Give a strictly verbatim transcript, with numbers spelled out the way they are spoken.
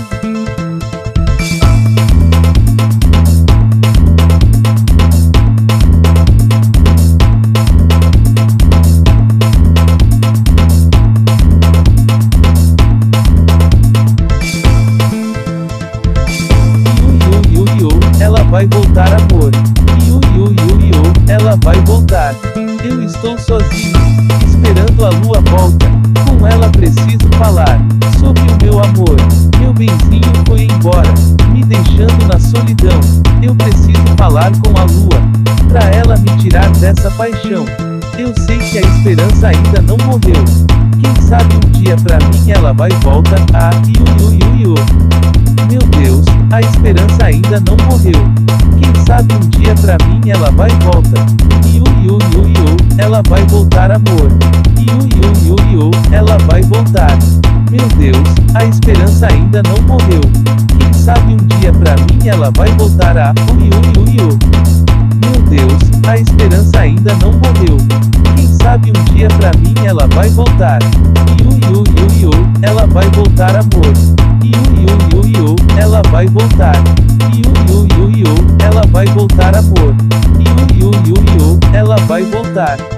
Ela vai voltar, amor. Iu, iu, iu, iu, ela vai voltar. Eu estou sozinho, esperando a lua volta. Com ela preciso falar sobre o meu amor. Meu benzinho foi embora, me deixando na solidão. Eu preciso falar com a lua, pra ela me tirar dessa paixão. Eu sei que a esperança ainda não morreu. Quem sabe um dia pra mim ela vai volta. Ah, iu, iu, iu, iu. Meu Deus, a esperança ainda não morreu. Quem sabe um dia pra mim ela vai volta. Iu, iu, iu, iu, ela vai voltar, amor. Iu, iu, iu, iu, ela vai voltar. Meu Deus, a esperança ainda não morreu. Quem sabe um dia pra mim ela vai voltar. Ah, iu, iu, iu. Meu Deus, a esperança ainda não morreu. Quem sabe um dia pra mim ela vai voltar. Iu, iu, iu, iu, ela vai voltar, amor. Iu, iu, iu, iu, ela vai voltar. Iu, iu, iu, iu, ela vai voltar, amor. Iu, iu, iu, iu, ela vai voltar.